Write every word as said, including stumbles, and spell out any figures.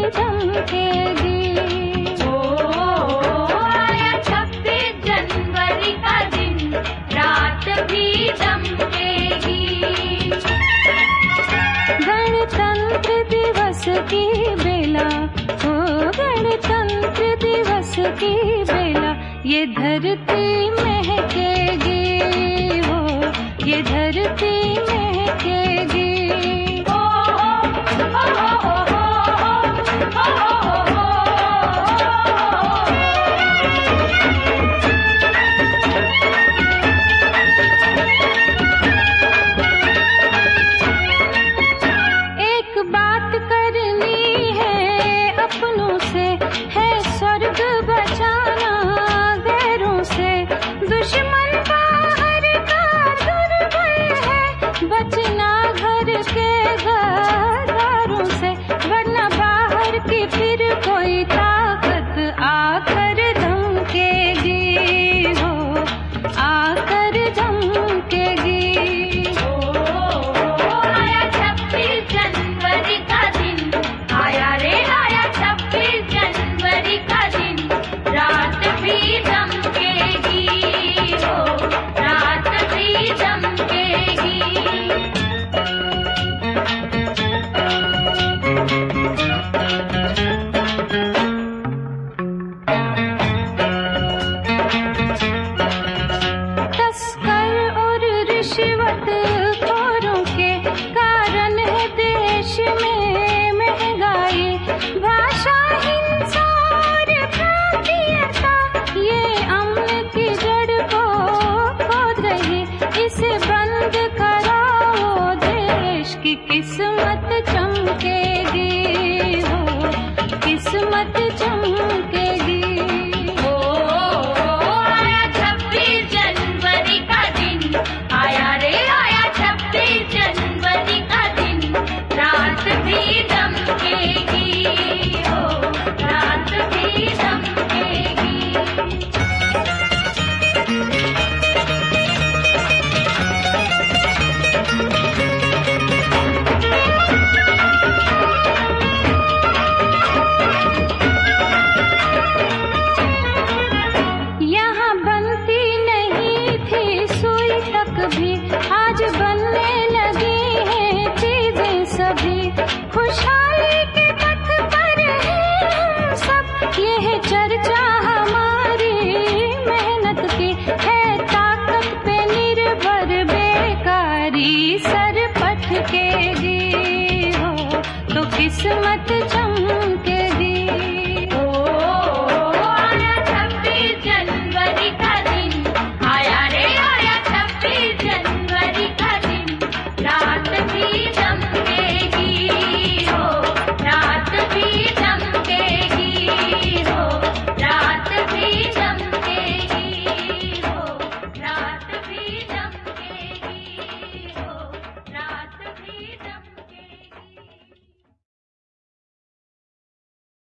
चमकेगी। ओ आया छब्बीस जनवरी का दिन, रात भी चमकेगी। गणतंत्र दिवस की बेला, ओ गणतंत्र दिवस की बेला, ये धरती महकेगी, हो ये धरती महकेगी। ओ ओ ओ ओ एक बात करनी है अपनों से, है स्वर्ग बचाना गैरों से। दुश्मन बाहर का दुर्बल है, बचना घर के गद्दारों से, वरना बाहर की फिर कोई ताकत आकर धमकेगी, हो आकर धमकेगी। ओ आया छब्बीस जनवरी का दिन, आया रे आया छब्बीस जनवरी का दिन, रात भी चमकेगी, हो रात भी चमकेगी। तस्कर और रिश्वत खोरों के कारण है देश में महंगाई। भाषा हिंसा और प्रांतीयता ये अमन की जड़ को खोद रही। इसे बंद कराओ, देश की किस्मत चमकेगी, हो किस्मत चमकेगी। ओ आया छब्बीस जनवरी का दिन, आया रे आया छब्बीस जनवरी का दिन, रात भी चमकेगी, हो रात भी चमकेगी। यहाँ बनती नहीं थी सुई तक भी, आज बनने लगी हैं चीजें सभी। खुशहाली के पथ पर हैं हम सब, ये है चर्चा हमारी मेहनत की। है ताकत पे निर्भर बेकारी, सर पटकेगी, हो तो किस्मत